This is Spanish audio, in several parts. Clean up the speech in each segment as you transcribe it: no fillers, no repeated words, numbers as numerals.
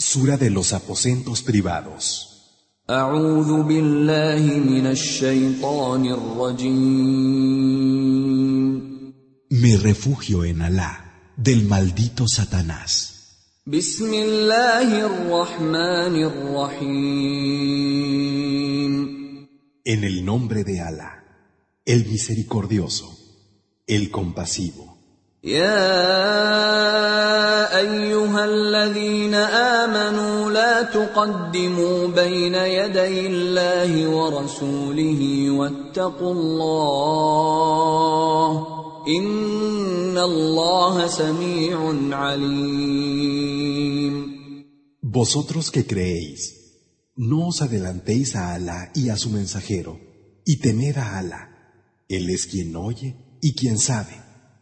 Sura de los aposentos privados. أعوذ بالله من الشيطان الرجيم. Me refugio en Alá, del maldito Satanás. بسم الله الرحمن الرحيم. En el nombre de Alá, el misericordioso, el compasivo. يا أيها الذين آمنوا لا تقدموا بين يدي الله ورسوله واتقوا الله إن الله سميع عليم. Vosotros que creéis, no os adelantéis a Alá y a su mensajero, y temed a Alá. Él es quien oye y quien sabe.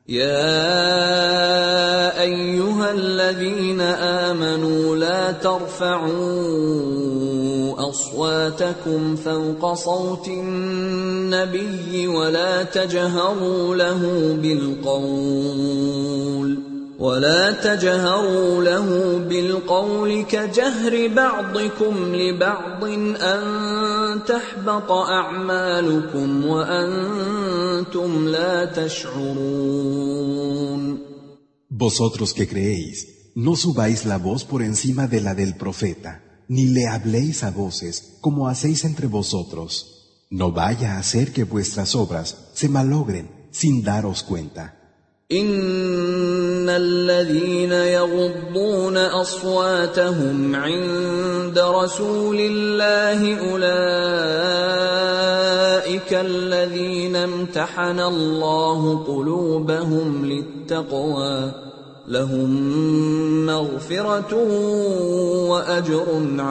يا أيها الذين آمنوا لا ترفعوا أصواتكم فوق صوت النبي ولا تجهروا له بالقول كجهر بعضكم لبعض أن تحبط أعمالكم وأنتم لا تشعرون. Vosotros que creéis, no subáis la voz por encima de la del profeta, ni le habléis a voces como hacéis entre vosotros. No vaya a ser que vuestras obras se malogren sin daros cuenta. إن الذين يغضون أصواتهم عند رسول الله أولئك الذين امتحن الله قلوبهم للتقوى لهم مغفرة وأجر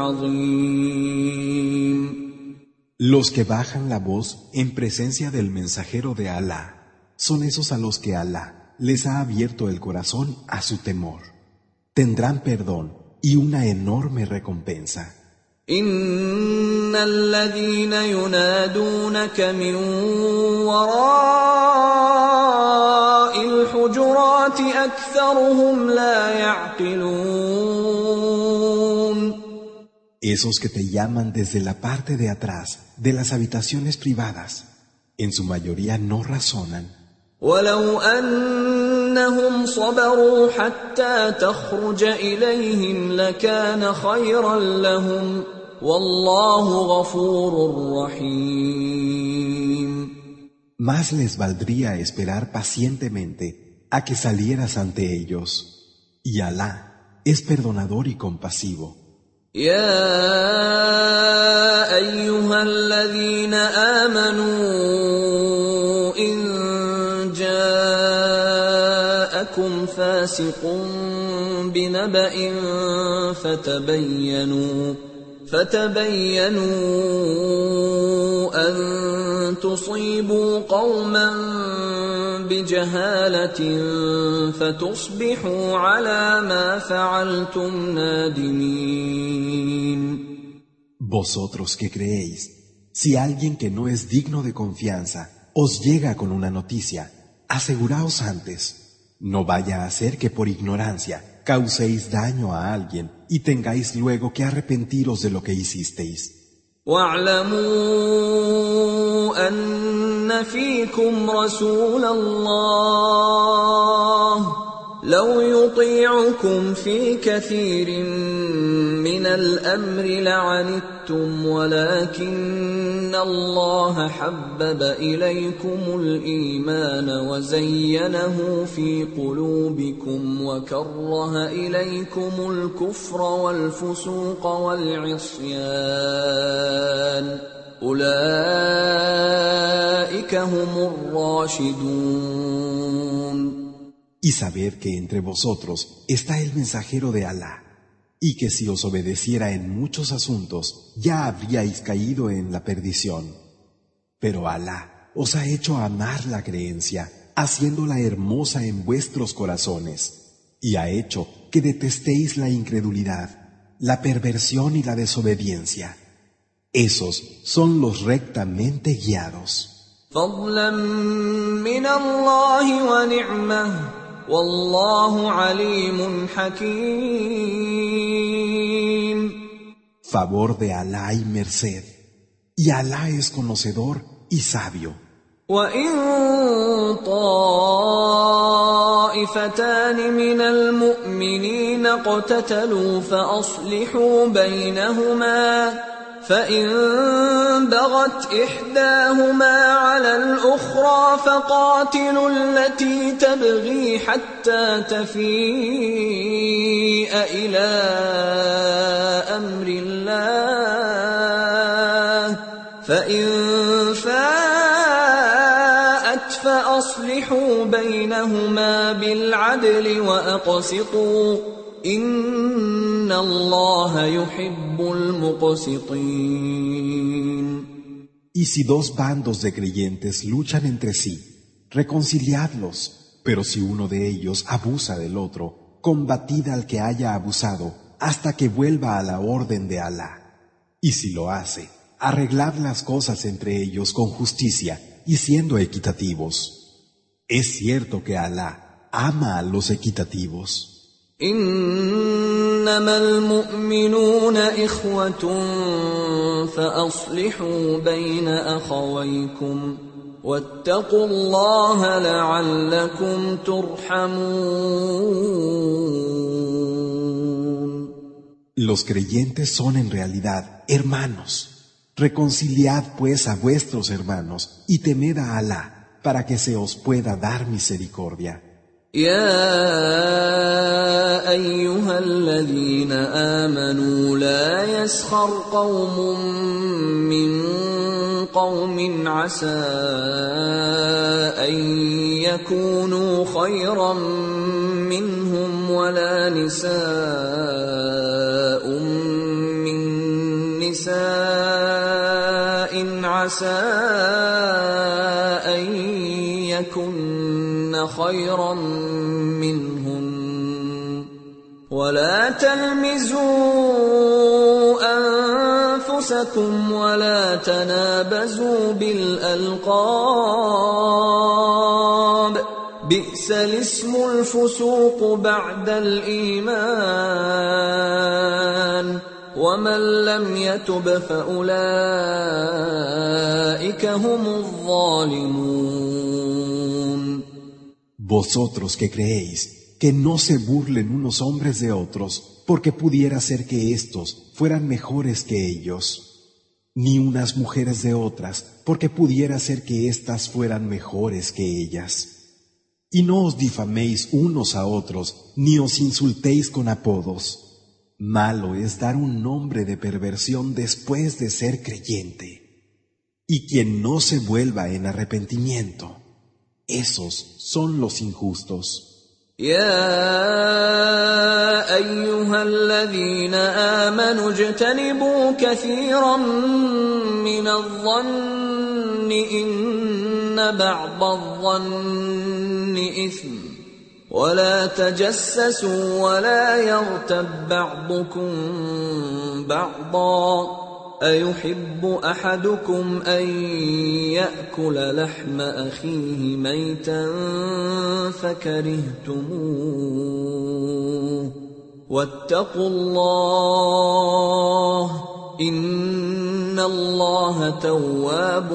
عظيم. Los que bajan la voz en presencia del mensajero de Alá son esos a los que Alá les ha abierto el corazón a su temor. Tendrán perdón y una enorme recompensa. إن الذين ينادونك من وراء الحجرات أكثرهم لا يعقلون. Esos que te llaman desde la parte de atrás de las habitaciones privadas, en su mayoría no razonan. ولو أنهم صبروا حتى تخرج إليهم لكان خيرا لهم والله غفور رحيم. Más les valdría esperar pacientemente a que salieras ante ellos, y Alá es perdonador y compasivo. يا أيها الذين آمنوا إن جاءكم فاسق بنبأ فتبينوا أن تصيبوا قوما بجهالة فتصبحوا على ما فعلتم نادمين. Vosotros que creéis, si alguien que no es digno de confianza os llega con una noticia, aseguraos antes, no vaya a ser que por ignorancia causéis daño a alguien y tengáis luego que arrepentiros de lo que hicisteis. واعلموا أن فيكم رسول الله لو يطيعكم في كثير من الأمر لعنتم ولكن الله حبب إليكم الإيمان وزينه في قلوبكم وكره إليكم الكفر والفسوق والعصيان أولئك هم الراشدون. Y sabed que entre vosotros está el mensajero de Alá, y que si os obedeciera en muchos asuntos, ya habríais caído en la perdición. Pero Alá os ha hecho amar la creencia, haciéndola hermosa en vuestros corazones, y ha hecho que detestéis la incredulidad, la perversión y la desobediencia. Esos son los rectamente guiados. فضلا من الله ونعمة والله عليم حكيم. favor de Alá y merced, y Alá es conocedor y sabio. وإن طائفتان من المؤمنين اقتتلوا فأصلحوا بينهما فإن بغت إحداهما على الأخرى فقاتلوا التي تبغي حتى تفيء إلى أمر الله فإن فاءت فأصلحوا بينهما بالعدل وأقسطوا إن الله يحب المقسطين. Y si dos bandos de creyentes luchan entre sí, reconciliadlos, pero si uno de ellos abusa del otro, combatid al que haya abusado hasta que vuelva a la orden de Alá. Y si lo hace, arreglad las cosas entre ellos con justicia y siendo equitativos. Es cierto que Alá ama a los equitativos. إنما المؤمنون إخوة فأصلحوا بين أخويكم واتقوا الله لعلكم ترحمون. Los creyentes son en realidad hermanos. Reconciliad pues a vuestros hermanos y temed a Alá para que se os pueda dar misericordia. يا أيها الذين آمنوا لا يسخر قوم من قوم عسى أن يكونوا خيرا منهم ولا نساء من نساء عسى أن يكن خيرا منهن ولا تلمزوا أنفسكم ولا تنابزوا بالألقاب بئس الاسم الفسوق بعد الإيمان ومن لم يتب فأولئك هم الظالمون. Vosotros que creéis, que no se burlen unos hombres de otros, porque pudiera ser que éstos fueran mejores que ellos, ni unas mujeres de otras, porque pudiera ser que éstas fueran mejores que ellas. Y no os difaméis unos a otros, ni os insultéis con apodos. Malo es dar un nombre de perversión después de ser creyente. Y quien no se vuelva en arrepentimiento, esos son los injustos. يا أيها الذين آمنوا اجتنبوا كثيرا من الظن إن بعض الظن إثم ولا تجسسوا ولا يغتب بعضكم بعضا أيحب أحدكم أن يأكل لحم أخيه ميتا فكرهتموه واتقوا الله إن الله تواب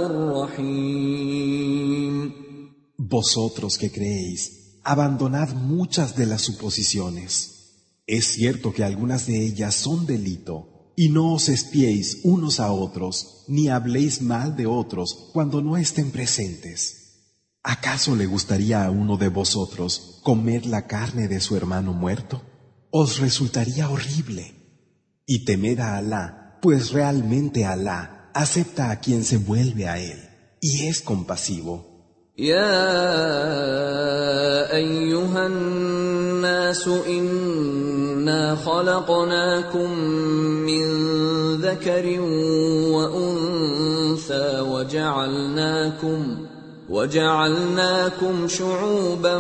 رحيم. Vosotros que creéis, abandonad muchas de las suposiciones. Es cierto que algunas de ellas son delito. Y no os espiéis unos a otros, ni habléis mal de otros cuando no estén presentes. ¿Acaso le gustaría a uno de vosotros comer la carne de su hermano muerto? Os resultaría horrible. Y temed a Alá, pues realmente Alá acepta a quien se vuelve a él, y es compasivo. يا أيها الناس إنا خلقناكم من ذكر وأنثى وجعلناكم شعوبا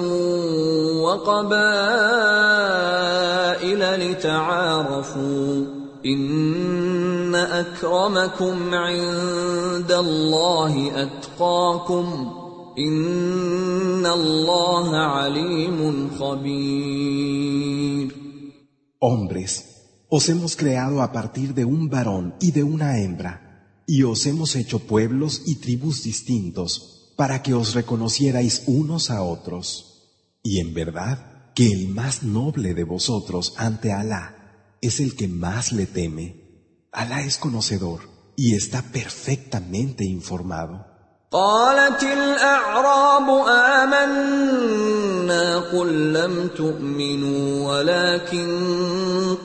وقبائل لتعارفوا إن أكرمكم عند الله أتقاكم إن الله عليم خبير. Hombres, os hemos creado a partir de un varón y de una hembra, y os hemos hecho pueblos y tribus distintos, para que os reconocierais unos a otros. Y en verdad que el más noble de vosotros ante Alá es el que más le teme. Alá es conocedor y está perfectamente informado. قالت الأعراب آمنا قل لم تؤمنوا ولكن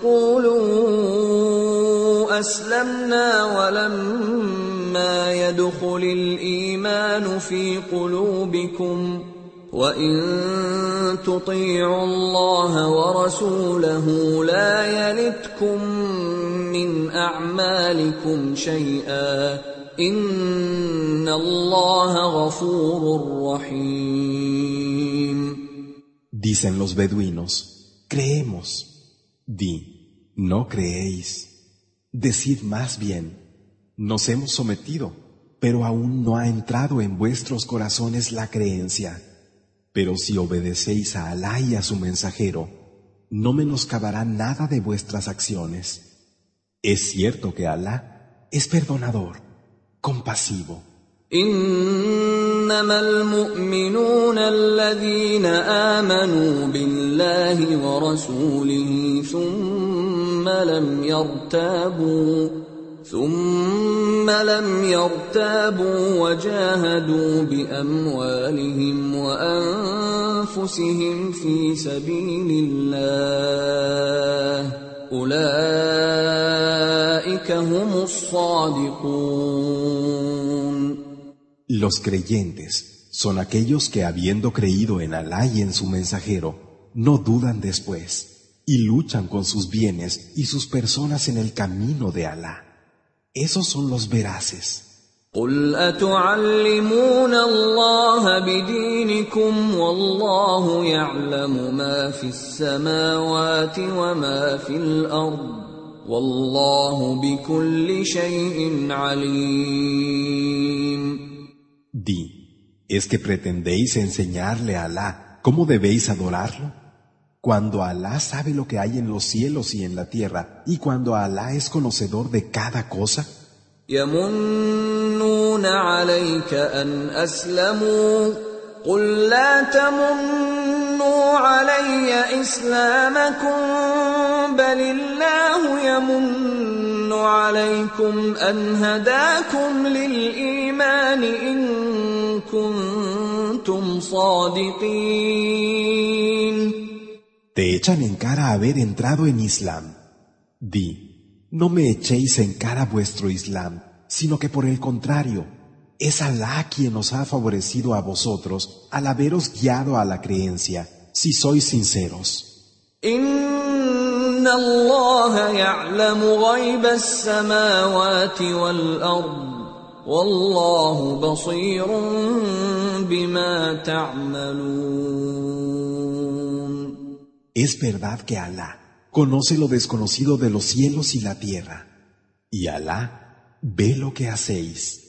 قولوا أسلمنا ولما يدخل الإيمان في قلوبكم وإن تطيعوا الله ورسوله لا يلتكم من أعمالكم شيئا إن الله غفور رحيم. Dicen los beduinos, creemos. Di, no creéis. Decid más bien, nos hemos sometido, pero aún no ha entrado en vuestros corazones la creencia. Pero si obedecéis a Alá y a su mensajero, no menoscabará nada de vuestras acciones. Es cierto que Alá es perdonador, compasivo. إنما المؤمنون الذين آمنوا بالله ورسوله ثم لم يرتابوا وجاهدوا بأموالهم وأنفسهم في سبيل الله أولئك هم الصادقون. Los creyentes son aquellos que, habiendo creído en Alá y en su mensajero, no dudan después y luchan con sus bienes y sus personas en el camino de Alá. Esos son los veraces. قل أتعلمون الله بدينكم والله يعلم ما في السماوات وما في الأرض والله بكل شيء عليم. Di, ¿es que pretendéis enseñarle a Alá cómo debéis adorarlo? Cuando Alá sabe lo que hay en los cielos y en la tierra, y cuando Alá es conocedor de cada cosa. يمنون عليك أن أسلموا قل لا تمنوا علي إسلامكم بل الله يمن عليكم أن هداكم للإيمان إن كنتم صادقين. Te echan en cara haber entrado en Islam. Di, no me echéis en cara vuestro Islam, sino que por el contrario, es Alá quien os ha favorecido a vosotros al haberos guiado a la creencia, si sois sinceros. Inna Allah ya'lamu ghayba as-samawati wal-ard, wallahu basirun bima ta'malun. Es verdad que Alá conoce lo desconocido de los cielos y la tierra, y Alá ve lo que hacéis.